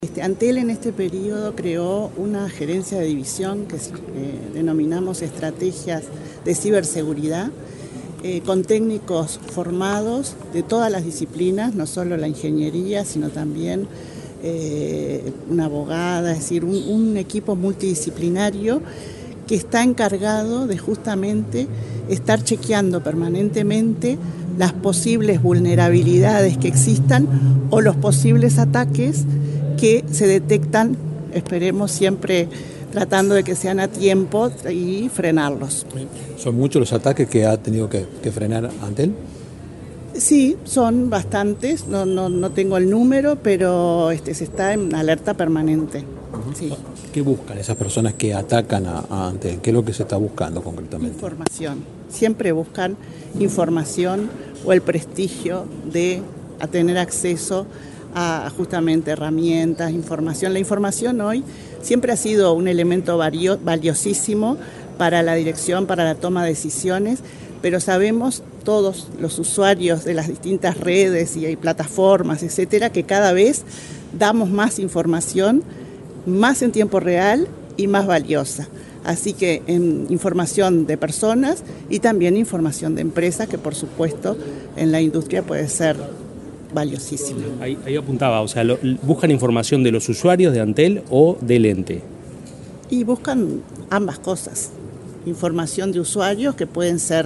Antel en este periodo creó una gerencia de división que denominamos estrategias de ciberseguridad, con técnicos formados de todas las disciplinas, no solo la ingeniería, sino también una abogada, es decir, un equipo multidisciplinario que está encargado de justamente estar chequeando permanentemente las posibles vulnerabilidades que existan o los posibles ataques que se detectan, esperemos siempre tratando de que sean a tiempo y frenarlos. ¿Son muchos los ataques que ha tenido que frenar Antel? Sí, son bastantes, no tengo el número, pero se está en alerta permanente. Sí. ¿Qué buscan esas personas que atacan a Antel? ¿Qué es lo que se está buscando concretamente? Información. Siempre buscan información o el prestigio de tener acceso a justamente herramientas, información. La información hoy siempre ha sido un elemento valiosísimo para la dirección, para la toma de decisiones, pero sabemos todos los usuarios de las distintas redes y plataformas, etcétera, que cada vez damos más información, más en tiempo real y más valiosa. Así que información de personas y también información de empresas, que por supuesto en la industria puede ser valiosísima. Ahí apuntaba, o sea, ¿buscan información de los usuarios de Antel o del ente? Y buscan ambas cosas. Información de usuarios que pueden ser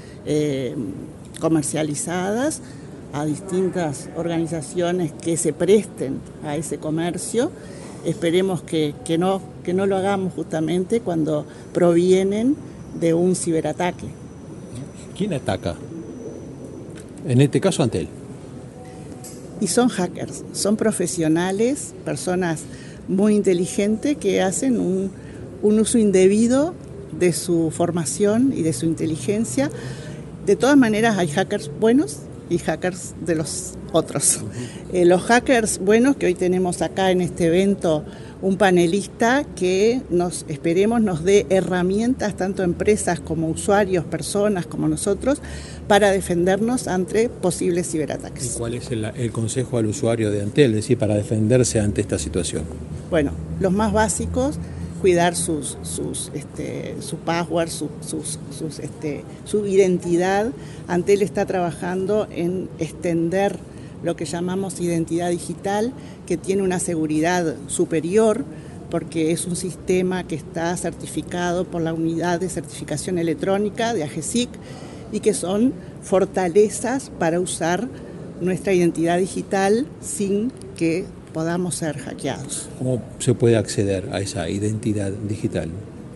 comercializadas a distintas organizaciones que se presten a ese comercio. Esperemos que no lo hagamos justamente cuando provienen de un ciberataque. ¿Quién ataca? En este caso Antel. Y son hackers, son profesionales, personas muy inteligentes que hacen un uso indebido de su formación y de su inteligencia. De todas maneras hay hackers buenos y hackers de los otros. Los hackers buenos, que hoy tenemos acá en este evento un panelista que esperemos nos dé herramientas, tanto empresas como usuarios, personas como nosotros, para defendernos ante posibles ciberataques. ¿Y cuál es el consejo al usuario de Antel, es decir, para defenderse ante esta situación? Bueno, los más básicos, cuidar su password, su identidad. Antel está trabajando en extender lo que llamamos identidad digital, que tiene una seguridad superior, porque es un sistema que está certificado por la Unidad de Certificación Electrónica de AGESIC y que son fortalezas para usar nuestra identidad digital sin que podamos ser hackeados. ¿Cómo se puede acceder a esa identidad digital?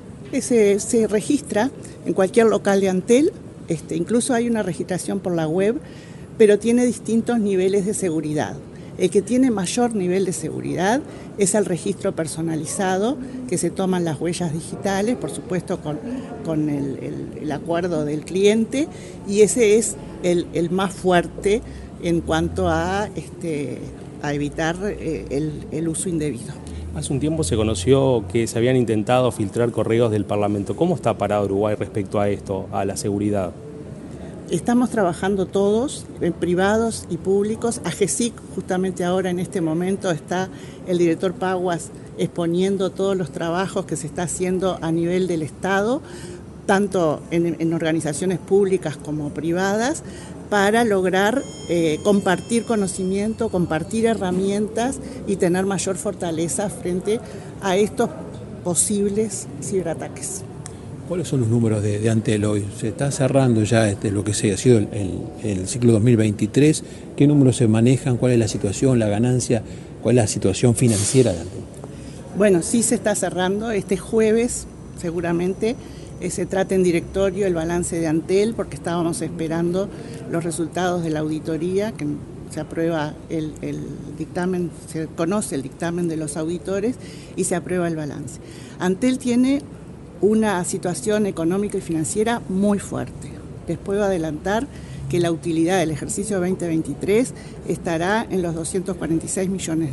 Se registra en cualquier local de Antel, incluso hay una registración por la web, pero tiene distintos niveles de seguridad. El que tiene mayor nivel de seguridad es el registro personalizado, que se toman las huellas digitales, por supuesto con el acuerdo del cliente, y ese es el más fuerte en cuanto a evitar el uso indebido. Hace un tiempo se conoció que se habían intentado filtrar correos del Parlamento. ¿Cómo está parado Uruguay respecto a esto, a la seguridad? Estamos trabajando todos, privados y públicos. AGESIC, justamente ahora en este momento, está el director Paguas exponiendo todos los trabajos que se está haciendo a nivel del Estado, tanto en organizaciones públicas como privadas, para lograr compartir conocimiento, compartir herramientas y tener mayor fortaleza frente a estos posibles ciberataques. ¿Cuáles son los números de Antel hoy? Se está cerrando ya lo que ha sido el ciclo 2023. ¿Qué números se manejan? ¿Cuál es la situación, la ganancia? ¿Cuál es la situación financiera de Antel? Bueno, sí se está cerrando. Este jueves seguramente se trata en directorio el balance de Antel, porque estábamos esperando los resultados de la auditoría, que se aprueba el dictamen, se conoce el dictamen de los auditores y se aprueba el balance. Antel tiene una situación económica y financiera muy fuerte. Les puedo adelantar que la utilidad del ejercicio 2023 estará en los $246 millones,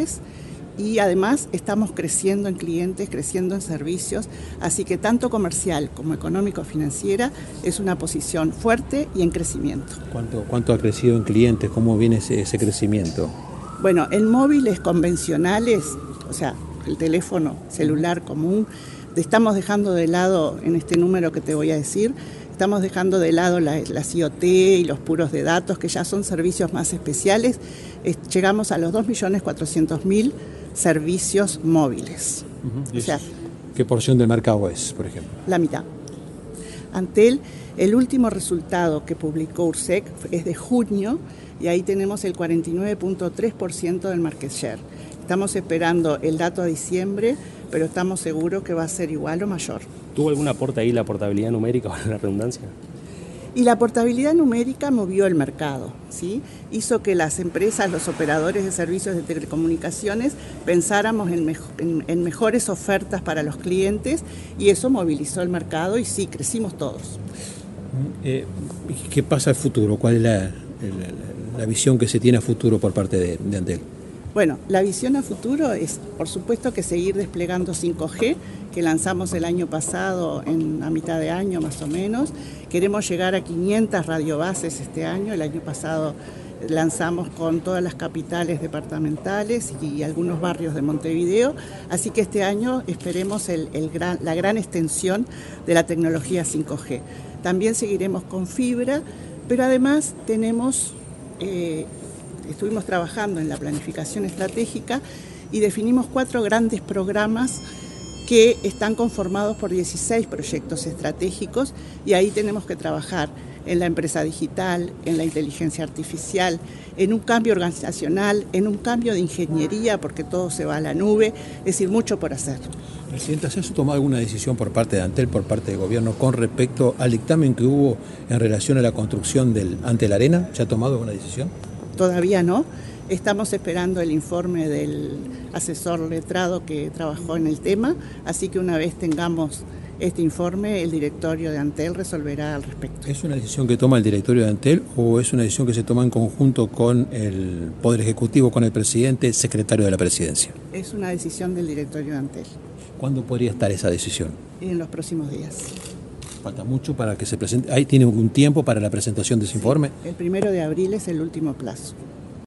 y además estamos creciendo en clientes, creciendo en servicios, así que tanto comercial como económico-financiera es una posición fuerte y en crecimiento. ¿Cuánto ha crecido en clientes? ¿Cómo viene ese crecimiento? Bueno, en móviles convencionales, o sea, el teléfono celular común, estamos dejando de lado, en este número que te voy a decir, estamos dejando de lado las IoT y los puros de datos, que ya son servicios más especiales. Llegamos a los 2.400.000 servicios móviles. O sea, ¿qué porción del mercado es, por ejemplo? La mitad. Antel, el último resultado que publicó URSEC es de junio y ahí tenemos el 49.3% del market share. Estamos esperando el dato a diciembre, pero estamos seguros que va a ser igual o mayor. ¿Tuvo algún aporte ahí la portabilidad numérica o la redundancia? Y la portabilidad numérica movió el mercado, ¿sí? Hizo que las empresas, los operadores de servicios de telecomunicaciones, pensáramos en mejores ofertas para los clientes y eso movilizó el mercado y sí, crecimos todos. ¿Qué pasa al futuro? ¿Cuál es la visión que se tiene a futuro por parte de Antel? Bueno, la visión a futuro es, por supuesto, que seguir desplegando 5G, que lanzamos el año pasado, a mitad de año más o menos. Queremos llegar a 500 radiobases este año. El año pasado lanzamos con todas las capitales departamentales y algunos barrios de Montevideo. Así que este año esperemos la gran extensión de la tecnología 5G. También seguiremos con fibra, pero además estuvimos trabajando en la planificación estratégica y definimos 4 grandes programas que están conformados por 16 proyectos estratégicos y ahí tenemos que trabajar en la empresa digital, en la inteligencia artificial, en un cambio organizacional, en un cambio de ingeniería porque todo se va a la nube, es decir, mucho por hacer. Presidenta, ¿se ha tomado alguna decisión por parte de Antel, por parte del gobierno, con respecto al dictamen que hubo en relación a la construcción del Antel Arena? ¿Se ha tomado alguna decisión? Todavía no. Estamos esperando el informe del asesor letrado que trabajó en el tema, así que una vez tengamos este informe, el directorio de Antel resolverá al respecto. ¿Es una decisión que toma el directorio de Antel o es una decisión que se toma en conjunto con el Poder Ejecutivo, con el presidente, secretario de la Presidencia? Es una decisión del directorio de Antel. ¿Cuándo podría estar esa decisión? En los próximos días. Falta mucho para que se presente. ¿Ahí tiene un tiempo para la presentación de ese informe? El 1 de abril es el último plazo.